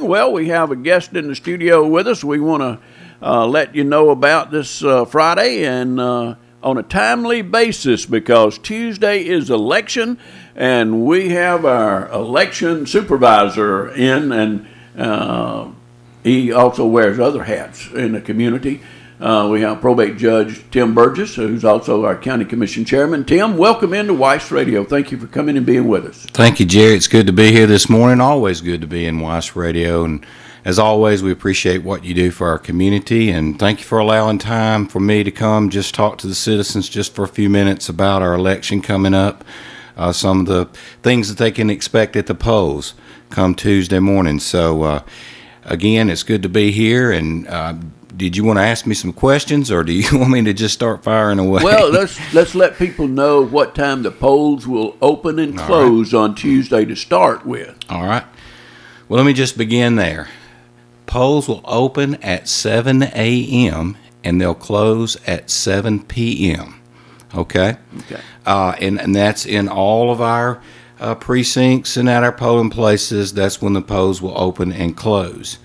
morning. Well, we have a guest in the studio with us. We want to let you know about this Friday and on a timely basis because Tuesday is election, and we have our election supervisor in, and he also wears other hats in the community. We have probate judge Tim Burgess, who's also our county commission chairman. Tim, welcome into Weiss Radio. Thank you for coming and being with us. Thank you, Jerry. It's good to be here this morning. Always good to be in Weiss Radio. And as always, we appreciate what you do for our community. And thank you for allowing time for me to come just talk to the citizens just for a few minutes about our election coming up. Some of the things that they can expect at the polls come Tuesday morning. So, again, it's good to be here. And did you want to ask me some questions, or do you want me to just start firing away? Well, let's let people know what time the polls will open and close on Tuesday to start with. All right. Well, let me just begin there. Polls will open at 7 a.m. and they'll close at 7 p.m. Okay? Okay. And that's in all of our precincts and at our polling places. That's when the polls will open and close.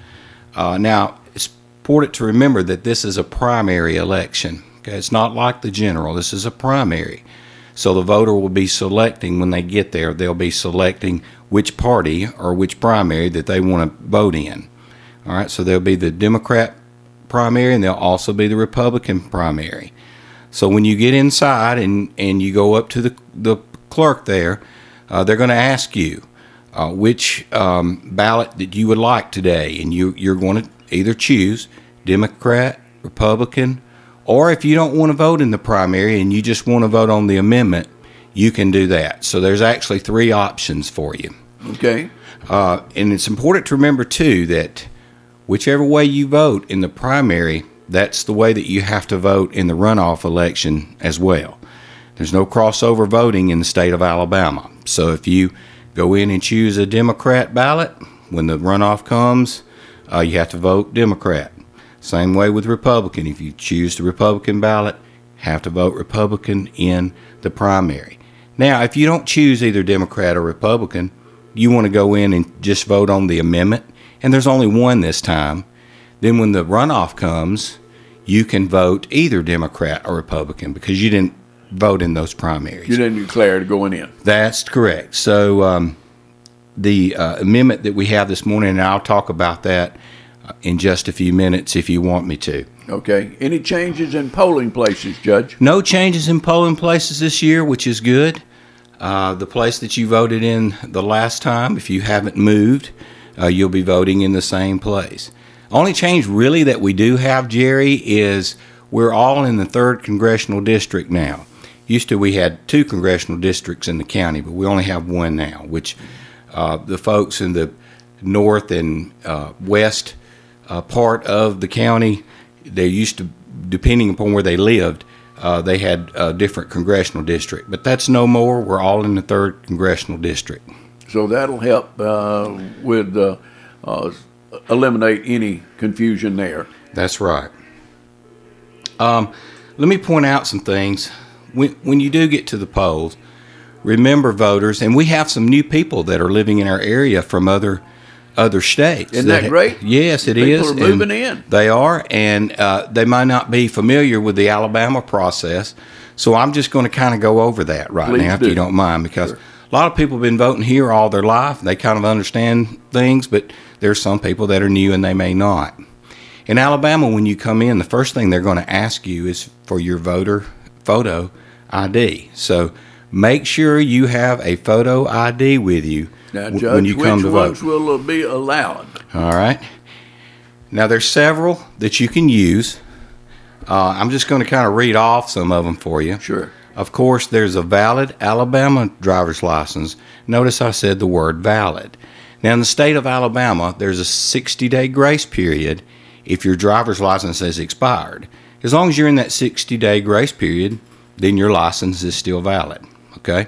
Now, it's important to remember that this is a primary election. Okay, it's not like the general. This is a primary. So the voter will be selecting when they get there. They'll be selecting which party or which primary that they want to vote in. All right, so there'll be the Democrat primary and there'll also be the Republican primary. So when you get inside and you go up to the clerk there, they're going to ask you which ballot that you would like today, and you're going to either choose Democrat, Republican, or if you don't want to vote in the primary and you just want to vote on the amendment, you can do that. So there's actually three options for you. Okay. And it's important to remember, too, that whichever way you vote in the primary, that's the way that you have to vote in the runoff election as well. There's no crossover voting in the state of Alabama. So if you go in and choose a Democrat ballot, when the runoff comes, you have to vote Democrat. Same way with Republican. If you choose the Republican ballot, have to vote Republican in the primary. Now, if you don't choose either Democrat or Republican, you want to go in and just vote on the amendment, and there's only one this time, then when the runoff comes, you can vote either Democrat or Republican because you didn't vote in those primaries. You didn't declare going in. That's correct. So the amendment that we have this morning, and I'll talk about that in just a few minutes if you want me to. Okay. Any changes in polling places, Judge? No changes in polling places this year, which is good. The place that you voted in the last time, if you haven't moved, you'll be voting in the same place. Only change really that we do have, Jerry, is we're all in the 3rd Congressional District now. Used to we had 2 congressional districts in the county, but we only have one now, which the folks in the north and west part of the county, they used to, depending upon where they lived, they had a different congressional district. But that's no more. We're all in the 3rd Congressional District. So that'll help with eliminate any confusion there. That's right. Let me point out some things. When you do get to the polls, remember, voters, and we have some new people that are living in our area from other states. Isn't that great? Yes, it is. People are moving in. They are, and they might not be familiar with the Alabama process. So I'm just going to kind of go over that right now, if you don't mind, because a lot of people have been voting here all their life. They kind of understand things, but there's some people that are new and they may not. In Alabama, when you come in, the first thing they're going to ask you is for your photo ID. So make sure you have a photo ID with you now, Judge, when you come to vote. Which ones will be allowed? All right. Now, there's several that you can use. I'm just going to kind of read off some of them for you. Sure. Of course, there's a valid Alabama driver's license. Notice I said the word valid. Now, in the state of Alabama, there's a 60-day grace period if your driver's license has expired. As long as you're in that 60-day grace period, then your license is still valid. Okay?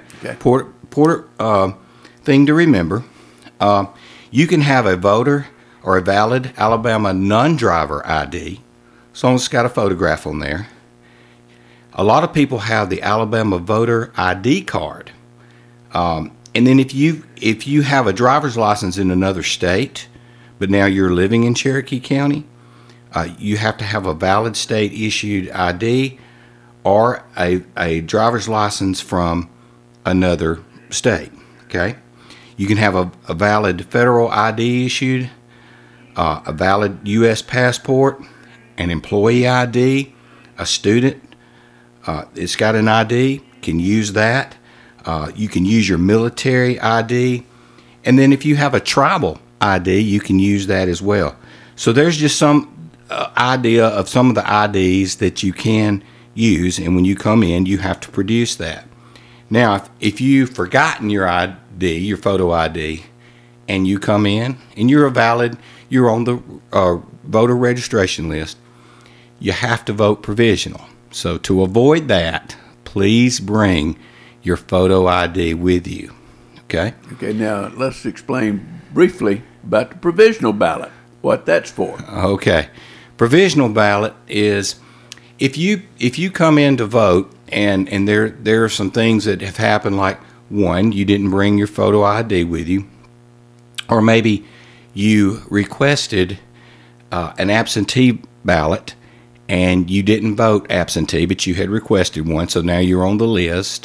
Thing to remember, you can have a voter or a valid Alabama non-driver ID, as long as it's got a photograph on there. A lot of people have the Alabama voter ID card. And then if you have a driver's license in another state, but now you're living in Cherokee County, you have to have a valid state-issued ID or a driver's license from another state, okay? You can have a valid federal ID issued, a valid U.S. passport, an employee ID, a student. It's got an ID, can use that. You can use your military ID. And then if you have a tribal ID, you can use that as well. So there's just some idea of some of the IDs that you can use, and when you come in, you have to produce that. Now, if you've forgotten your ID, your photo ID, and you come in and you're on the voter registration list, you have to vote provisional. So to avoid that, please bring your photo ID with you. Okay? Okay, now let's explain briefly about the provisional ballot, what that's for. Okay. Provisional ballot is if you come in to vote and there are some things that have happened, like one, you didn't bring your photo ID with you, or maybe you requested an absentee ballot and you didn't vote absentee, but you had requested one, so now you're on the list.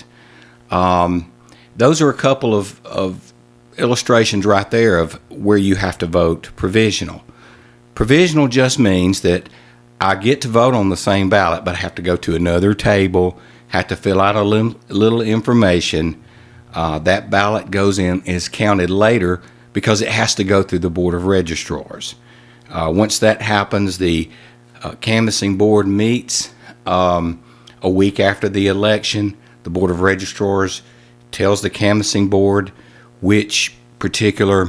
Those are a couple of illustrations right there of where you have to vote provisional. Provisional just means that I get to vote on the same ballot, but I have to go to another table, have to fill out a little information. That ballot goes in, is counted later because it has to go through the Board of Registrars. Once that happens, the canvassing board meets a week after the election. The Board of Registrars tells the canvassing board which particular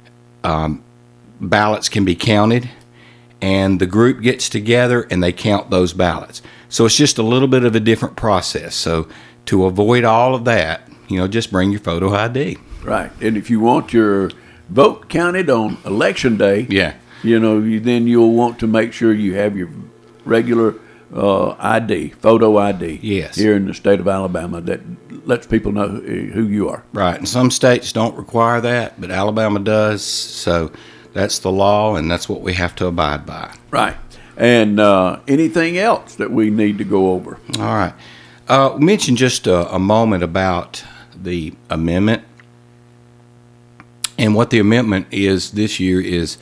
ballots can be counted, and the group gets together and they count those ballots. So it's just a little bit of a different process. So to avoid all of that, just bring your photo ID. Right. And if you want your vote counted on election day, then you'll want to make sure you have your regular ID, photo ID, yes, here in the state of Alabama that lets people know who you are. Right. And some states don't require that, but Alabama does. So that's the law, and that's what we have to abide by. Right. And anything else that we need to go over? All right. Mention just a moment about the amendment. And what the amendment is this year is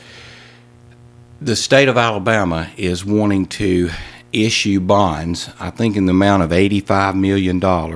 the state of Alabama is wanting to issue bonds, I think in the amount of $85 million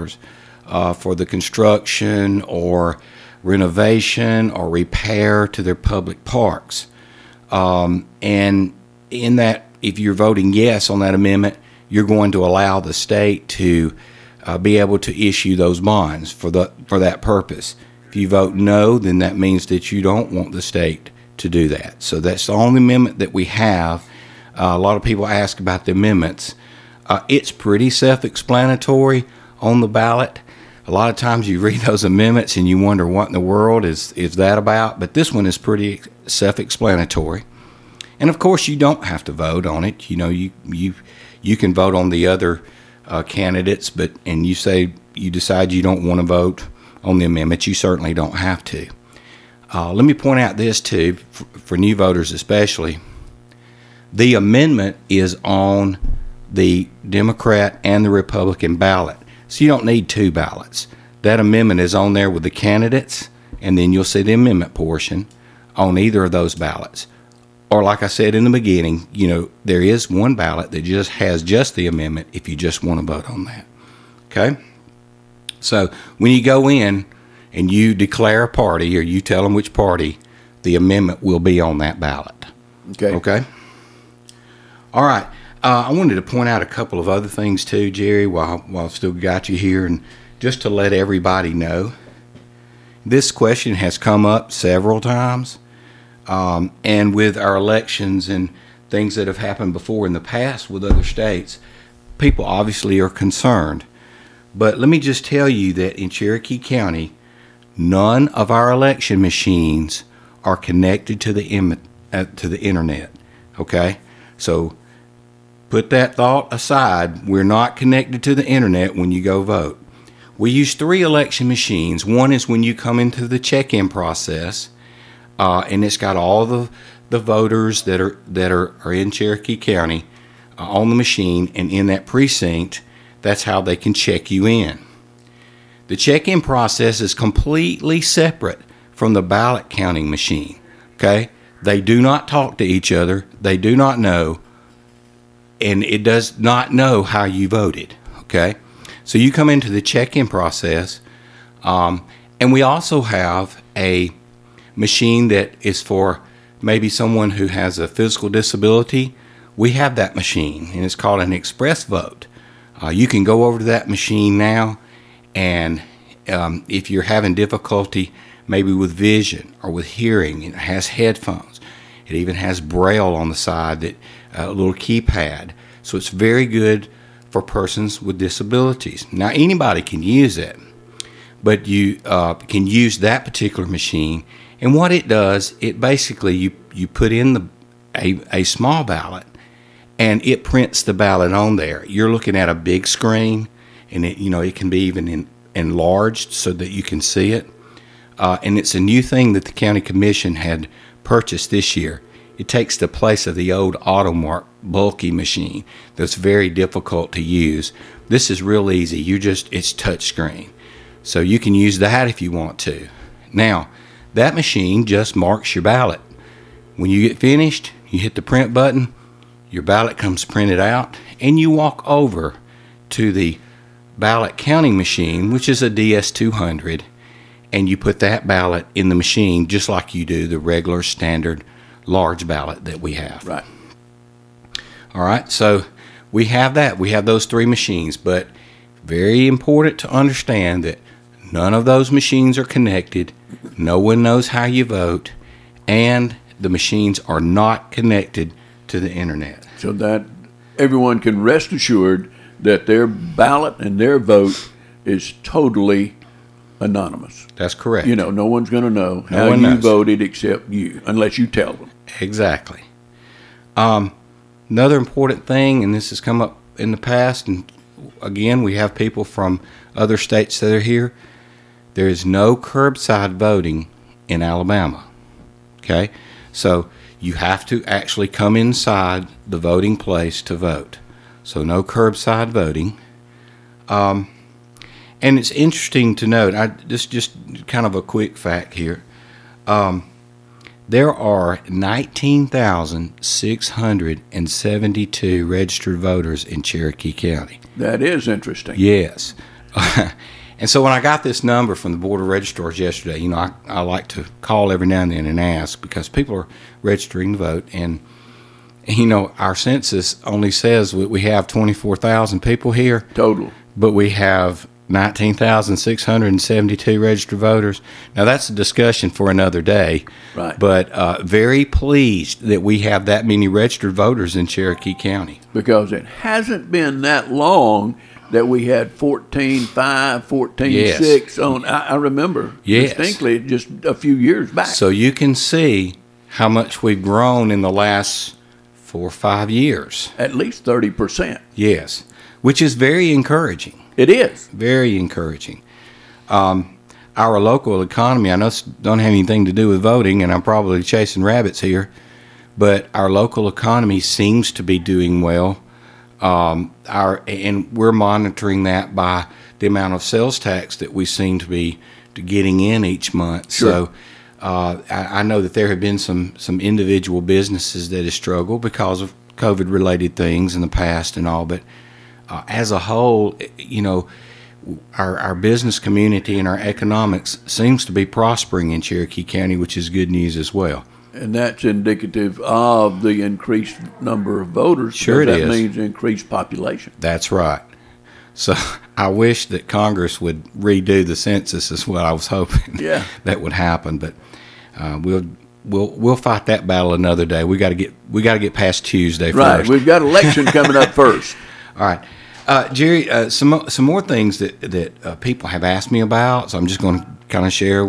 for the construction or renovation or repair to their public parks. And in that, if you're voting yes on that amendment, you're going to allow the state to be able to issue those bonds for that purpose. If you vote no, then that means that you don't want the state to do that. So that's the only amendment that we have. A lot of people ask about the amendments. It's pretty self-explanatory on the ballot. A lot of times you read those amendments and you wonder what in the world is that about, but this one is pretty self-explanatory. And of course you don't have to vote on it. You can vote on the other candidates, and you decide you don't want to vote on the amendment, you certainly don't have to. Let me point out this too, for new voters especially. The amendment is on the Democrat and the Republican ballot. So you don't need two ballots. That amendment is on there with the candidates, and then you'll see the amendment portion on either of those ballots. Or like I said in the beginning, there is one ballot that just has just the amendment if you just want to vote on that. Okay? So when you go in and you declare a party or you tell them which party, the amendment will be on that ballot. Okay? All right. I wanted to point out a couple of other things too, Jerry, while I've still got you here, and just to let everybody know. This question has come up several times, and with our elections and things that have happened before in the past with other states, people obviously are concerned. But let me just tell you that in Cherokee County, none of our election machines are connected to the internet. Okay? So put that thought aside. We're not connected to the internet when you go vote. We use 3 election machines. One is when you come into the check-in process, and it's got all the voters that are in Cherokee County on the machine and in that precinct. That's how they can check you in. The check-in process is completely separate from the ballot counting machine. Okay? They do not talk to each other. They do not know, and it does not know how you voted. Okay? So you come into the check-in process, and we also have a machine that is for maybe someone who has a physical disability. We have that machine, and it's called an express vote. You can go over to that machine now, and if you're having difficulty maybe with vision or with hearing, it has headphones. It even has Braille on the side, that a little keypad. So it's very good for persons with disabilities. Now, anybody can use it, but you can use that particular machine. And what it does, it basically, you put in a small ballot, and it prints the ballot on there. You're looking at a big screen, and it can be even enlarged so that you can see it. And it's a new thing that the county commission had purchased this year. It takes the place of the old Automark bulky machine that's very difficult to use. This is real easy. It's touchscreen. So you can use that if you want to. Now, that machine just marks your ballot. When you get finished, you hit the print button, your ballot comes printed out, and you walk over to the ballot counting machine, which is a DS200, and you put that ballot in the machine just like you do the regular standard large ballot that we have. Right. All right, so we have that. We have those three machines, but very important to understand that none of those machines are connected. No one knows how you vote, and the machines are not connected to the internet. So that everyone can rest assured that their ballot and their vote is totally anonymous. That's correct. No one's going to know how you voted except you, unless you tell them. Exactly. Another important thing, and this has come up in the past, and again, we have people from other states that are here. There is no curbside voting in Alabama. Okay? So you have to actually come inside the voting place to vote. So no curbside voting. And it's interesting to note, just kind of a quick fact here. There are 19,672 registered voters in Cherokee County. That is interesting. Yes. And so when I got this number from the Board of Registrars yesterday, I like to call every now and then and ask, because people are registering to vote. And, our census only says we have 24,000 people here. Total. But we have 19,672 registered voters. Now, that's a discussion for another day. Right. But very pleased that we have that many registered voters in Cherokee County. Because it hasn't been that long that we had 14.5, 14.6 on. I remember distinctly just a few years back. So you can see how much we've grown in the last 4 or 5 years. At least 30%. Yes, which is very encouraging. It is. Very encouraging. Our local economy, I know this don't have anything to do with voting, and I'm probably chasing rabbits here, but our local economy seems to be doing well. And we're monitoring that by the amount of sales tax that we seem to be getting in each month. Sure. So I know that there have been some individual businesses that have struggled because of COVID-related things in the past and all, but as a whole, our business community and our economics seems to be prospering in Cherokee County, which is good news as well. And that's indicative of the increased number of voters. Sure it is. That means increased population. That's right. So I wish that Congress would redo the census, is what I was hoping that would happen. But we'll fight that battle another day. We got to get past Tuesday first. Right. We've got election coming up first. All right. Jerry, some more things that people have asked me about, so I'm just going to kind of share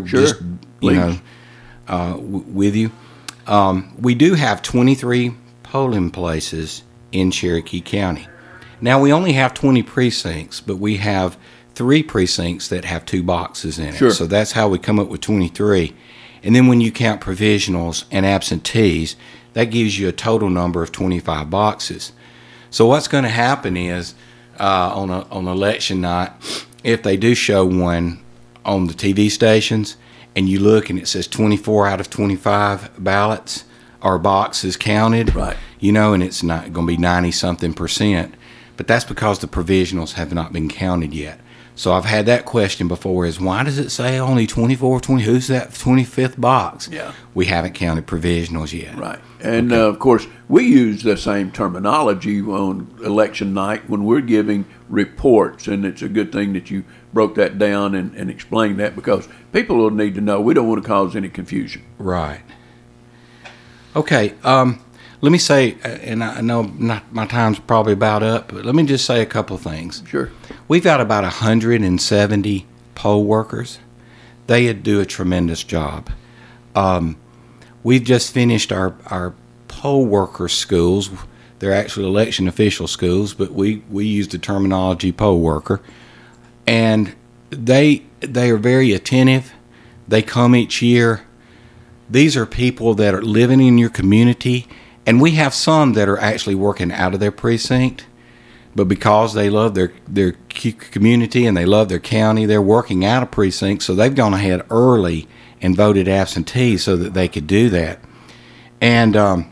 with you. We do have 23 polling places in Cherokee County. Now, we only have 20 precincts, but we have 3 precincts that have 2 boxes in it. Sure. So that's how we come up with 23. And then when you count provisionals and absentees, that gives you a total number of 25 boxes. So what's going to happen is on election night, if they do show one on the TV stations and you look and it says 24 out of 25 ballots or boxes counted, right, and it's not going to be 90-something%. But that's because the provisionals have not been counted yet. So I've had that question before, is why does it say only 24, 20? Who's that 25th box? Yeah. We haven't counted provisionals yet. Right. And, of course, we use the same terminology on election night when we're giving reports. And it's a good thing that you broke that down and explained that, because people will need to know. We don't want to cause any confusion. Right. Okay. Let me say, and I know my time's probably about up, but let me just say a couple of things. Sure. We've got about 170 poll workers. They do a tremendous job. We've just finished our poll worker schools. They're actually election official schools, but we use the terminology poll worker. And they are very attentive. They come each year. These are people that are living in your community. And we have some that are actually working out of their precinct, but because they love their community and they love their county, they're working out of precinct, so they've gone ahead early and voted absentee so that they could do that. And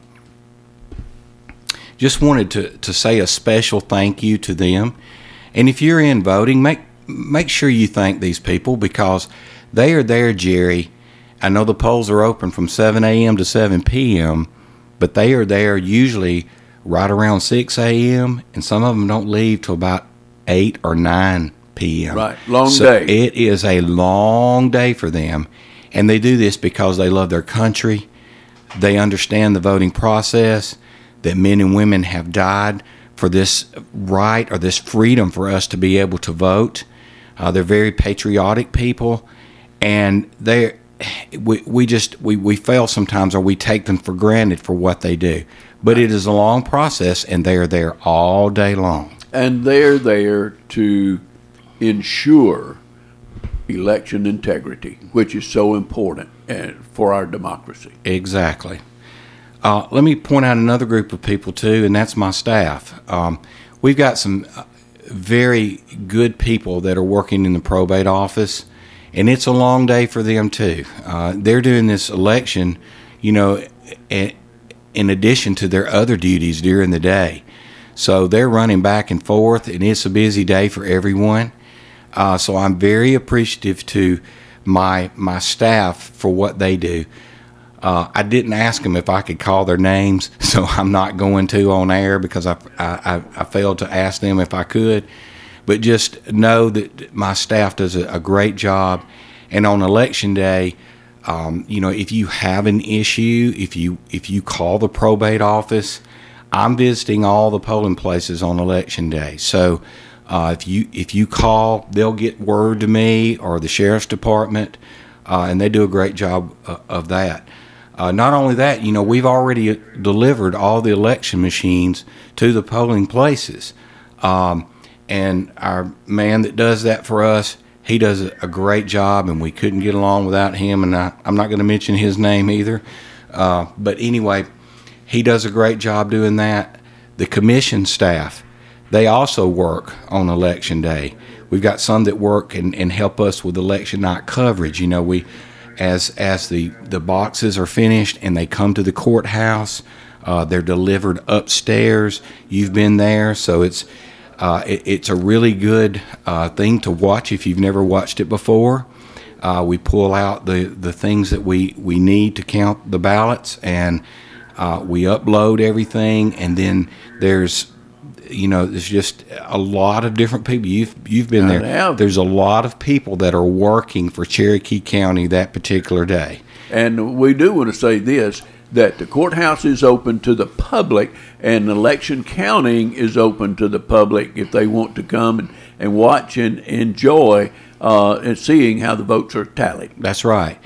just wanted to say a special thank you to them. And if you're in voting, make sure you thank these people, because they are there, Jerry. I know the polls are open from 7 a.m. to 7 p.m., but they are there usually right around 6 a.m., and some of them don't leave till about 8 or 9 p.m. Right, long day. It is a long day for them, and they do this because they love their country. They understand the voting process, that men and women have died for this right or this freedom for us to be able to vote. They're very patriotic people, and we fail sometimes, or we take them for granted for what they do. But it is a long process, and they are there all day long. And they're there to ensure election integrity, which is so important for our democracy. Exactly. Let me point out another group of people, too, and that's my staff. We've got some very good people that are working in the probate office, and it's a long day for them, too. They're doing this election, in addition to their other duties during the day. So they're running back and forth, and it's a busy day for everyone. So I'm very appreciative to my staff for what they do. I didn't ask them if I could call their names, so I'm not going to on air, because I failed to ask them if I could. But just know that my staff does a great job. And on election day, if you have an issue, if you call the probate office, I'm visiting all the polling places on election day. So if you call, they'll get word to me or the sheriff's department, and they do a great job of that. Not only that, we've already delivered all the election machines to the polling places. And our man that does that for us, he does a great job, and we couldn't get along without him. And I'm not going to mention his name either. But anyway, he does a great job doing that. The commission staff, they also work on election day. We've got some that work and help us with election night coverage. As the boxes are finished and they come to the courthouse, they're delivered upstairs. You've been there, so it's a really good thing to watch if you've never watched it before. We pull out the things that we need to count the ballots, and we upload everything, and then there's just a lot of different people. You've been there. There's a lot of people that are working for Cherokee County that particular day. And we do want to say this, that the courthouse is open to the public, and election counting is open to the public if they want to come and watch and enjoy and seeing how the votes are tallied. That's right.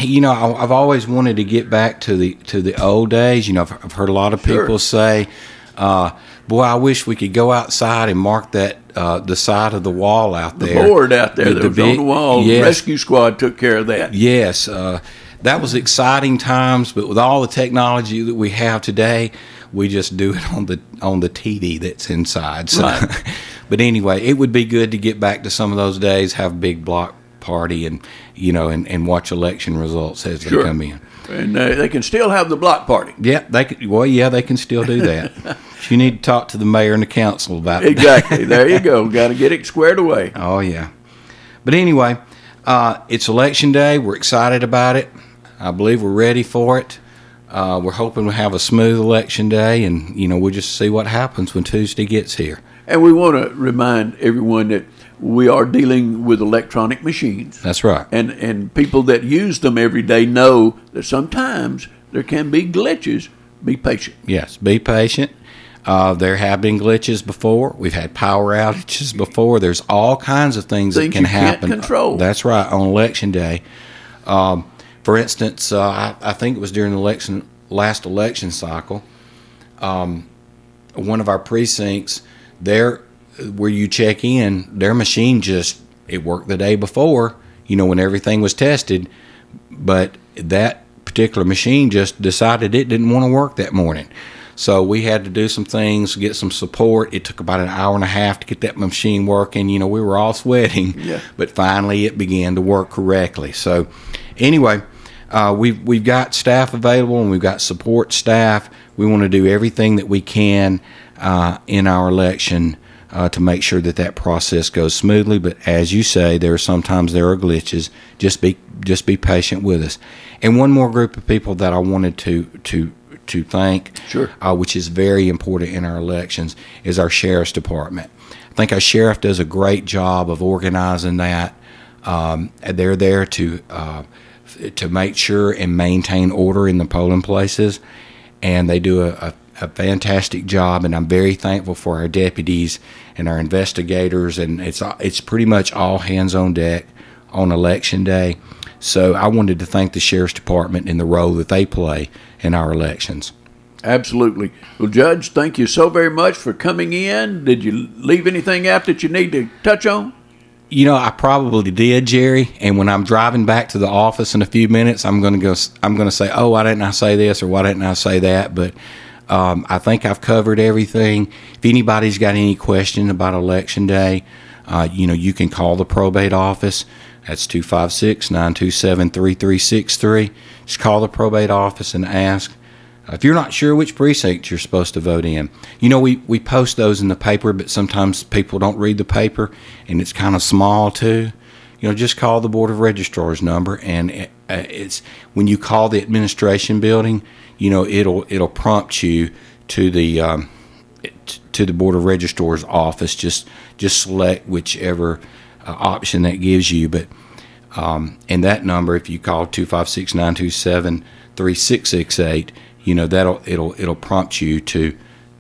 I've always wanted to get back to the old days. I've heard a lot of people say, Boy, I wish we could go outside and mark that the side of the wall out there. The board out there that was on the wall. Yes. The rescue squad took care of that. Yes, that was exciting times. But with all the technology that we have today, we just do it on the TV that's inside. So, Right. But anyway, it would be good to get back to some of those days, have a big block party, and and watch election results as they Sure. come in. And they can still have the block party. Yeah, they could. Well, yeah, they can still do that. You need to talk to the mayor and the council about it. Exactly. There you go. Got to get it squared away. Oh yeah. But anyway, it's election day. We're excited about it. I believe we're ready for it. We're hoping to have a smooth election day, and we'll just see what happens when Tuesday gets here. And we want to remind everyone that we are dealing with electronic machines. That's right. And people that use them every day know that sometimes there can be glitches. Be patient. Yes, be patient. There have been glitches before. We've had power outages before. There's all kinds of things that can you can't happen. control. That's right, on election day. For instance, I think it was during the last election cycle, one of our precincts, where you check in, their machine it worked the day before, when everything was tested, but that particular machine just decided it didn't want to work that morning. So we had to do some things, get some support. It took about an hour and a half to get that machine working. We were all sweating, Yeah. but finally it began to work correctly. So anyway, we've got staff available, and we've got support staff. We want to do everything that we can in our election to make sure that process goes smoothly. But as you say, there are glitches. Just be patient with us. And one more group of people that I wanted to thank, Sure. which is very important in our elections, is our sheriff's department. I think our sheriff does a great job of organizing that. They're there to make sure and maintain order in the polling places, and they do a fantastic job. And I'm very thankful for our deputies and our investigators, and it's pretty much all hands on deck on election day. So I wanted to thank the sheriff's department in the role that they play in our elections. Absolutely. Well, Judge, thank you so very much for coming in. Did you leave anything out that you need to touch on? I probably did, Jerry. And when I'm driving back to the office in a few minutes, I'm going to say, "Oh, why didn't I say this?" or "Why didn't I say that?" But I think I've covered everything. If anybody's got any question about Election Day, you can call the probate office. That's 256-927-3363. Just call the probate office and ask. If you're not sure which precinct you're supposed to vote in, we post those in the paper, but sometimes people don't read the paper, and it's kind of small too. Just call the Board of Registrars number, and it's when you call the administration building, it'll prompt you to the Board of Registrars office. Just select whichever option that gives you, but and that number, if you call 256-927-3668, it'll prompt you to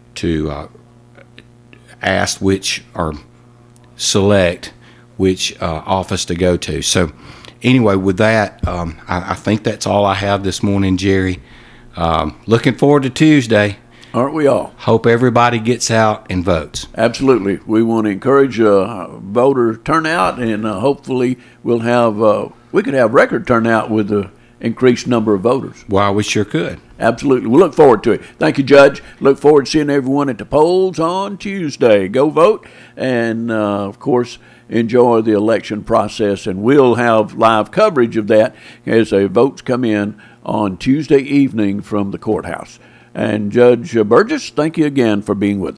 ask which or select which office to go to. So anyway, with that, I think that's all I have this morning, Jerry. Looking forward to Tuesday. Aren't we all? Hope everybody gets out and votes. Absolutely. We want to encourage voter turnout, and hopefully we could have record turnout with the increased number of voters. Well, we sure could. Absolutely. We look forward to it. Thank you, Judge. Look forward to seeing everyone at the polls on Tuesday. Go vote, and of course, enjoy the election process, and we'll have live coverage of that as the votes come in on Tuesday evening from the courthouse. And Judge Burgess, thank you again for being with us.